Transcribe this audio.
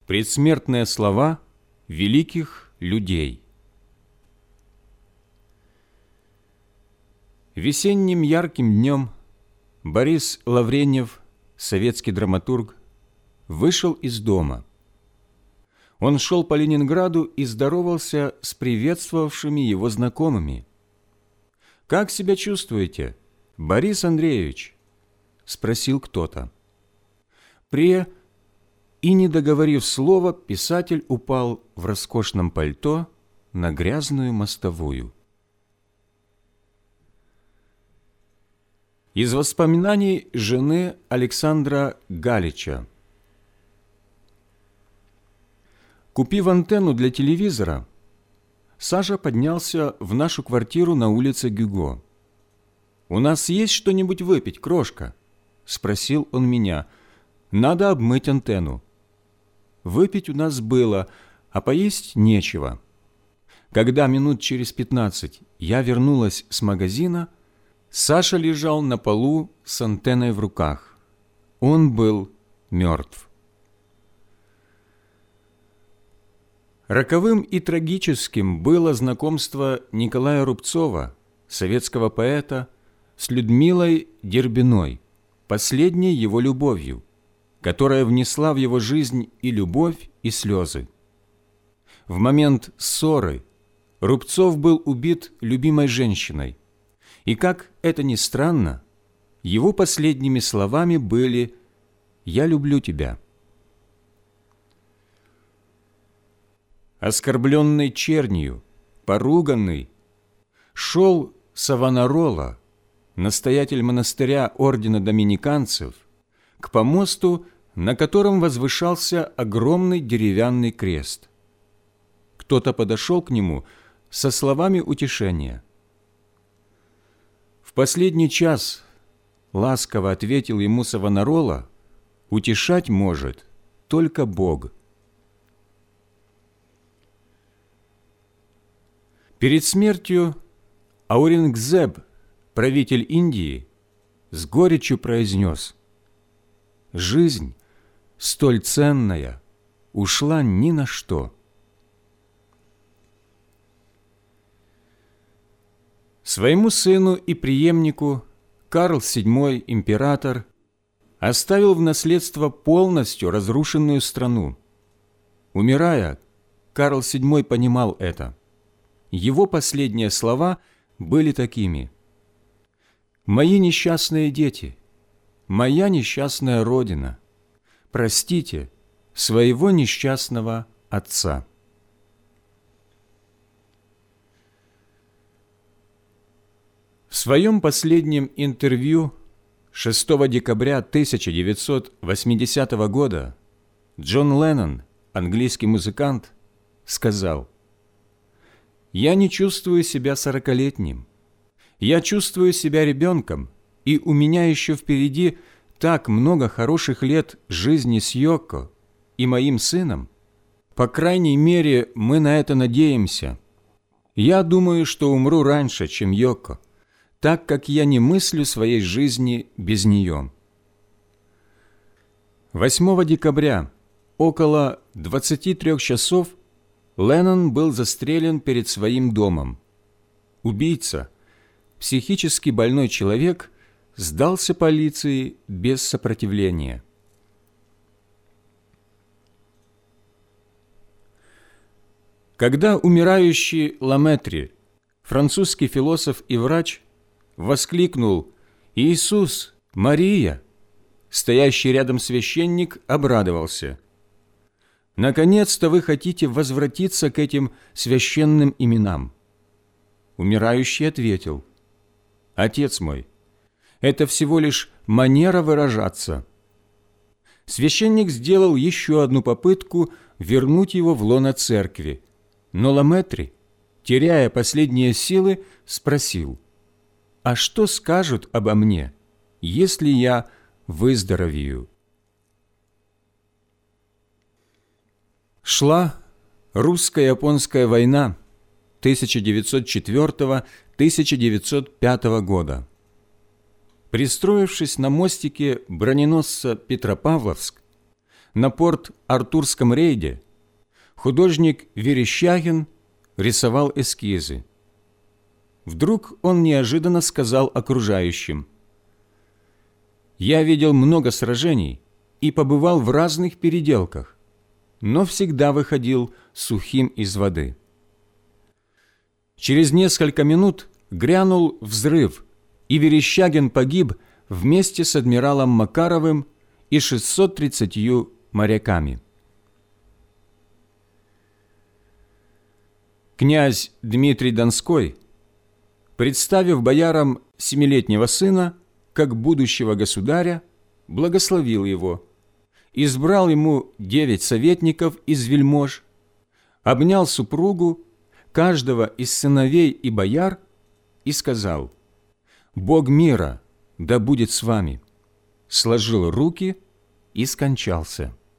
Предсмертные слова великих людей. Весенним ярким днем Борис Лавреньев, советский драматург, вышел из дома. Он шел по Ленинграду и здоровался с приветствовавшими его знакомыми. «Как себя чувствуете, Борис Андреевич?» – спросил кто-то. И, не договорив слова, писатель упал в роскошном пальто на грязную мостовую. Из воспоминаний жены Александра Галича. Купив антенну для телевизора, Саша поднялся в нашу квартиру на улице Гюго. «У нас есть что-нибудь выпить, крошка?» – спросил он меня. «Надо обмыть антенну». Выпить у нас было, а поесть нечего. Когда минут через 15 я вернулась с магазина, Саша лежал на полу с антенной в руках. Он был мертв. Роковым и трагическим было знакомство Николая Рубцова, советского поэта, с Людмилой Дербиной, последней его любовью, которая внесла в его жизнь и любовь, и слезы. В момент ссоры Рубцов был убит любимой женщиной, и, как это ни странно, его последними словами были «Я люблю тебя». Оскорбленный чернью, поруганный, шел Савонарола, настоятель монастыря ордена доминиканцев, к помосту, на котором возвышался огромный деревянный крест. Кто-то подошел к нему со словами утешения. «В последний час, — ласково ответил ему Савонарола, — утешать может только Бог». Перед смертью Аурангзеб, правитель Индии, с горечью произнес: «Жизнь, столь ценная, ушла ни на что». Своему сыну и преемнику Карл VII, император, оставил в наследство полностью разрушенную страну. Умирая, Карл VII понимал это. Его последние слова были такими: «Мои несчастные дети, моя несчастная родина, простите своего несчастного отца». В своем последнем интервью 6 декабря 1980 года Джон Леннон, английский музыкант, сказал: «Я не чувствую себя 40-летним. Я чувствую себя ребенком, и у меня еще впереди так много хороших лет жизни с Йоко и моим сыном. По крайней мере, мы на это надеемся. Я думаю, что умру раньше, чем Йоко, так как я не мыслю своей жизни без нее». 8 декабря около 23 часов Леннон был застрелен перед своим домом. Убийца, психически больной человек, сдался полиции без сопротивления. Когда умирающий Ламетри, французский философ и врач, воскликнул «Иисус! Мария!», стоящий рядом священник обрадовался: «Наконец-то вы хотите возвратиться к этим священным именам». Умирающий ответил: «Отец мой, это всего лишь манера выражаться». Священник сделал еще одну попытку вернуть его в лоно церкви, но Ламетри, теряя последние силы, спросил: «А что скажут обо мне, если я выздоровею?» Шла русско-японская война 1904-1905 года. Пристроившись на мостике броненосца «Петропавловск», на Порт-Артурском рейде художник Верещагин рисовал эскизы. Вдруг он неожиданно сказал окружающим: «Я видел много сражений и побывал в разных переделках, но всегда выходил сухим из воды». Через несколько минут грянул взрыв, и Верещагин погиб вместе с адмиралом Макаровым и 630 моряками. Князь Дмитрий Донской, представив боярам 7-летнего сына как будущего государя, благословил его, избрал ему 9 советников из вельмож, обнял супругу, каждого из сыновей и бояр и сказал: «Бог мира да будет с вами», сложил руки и скончался.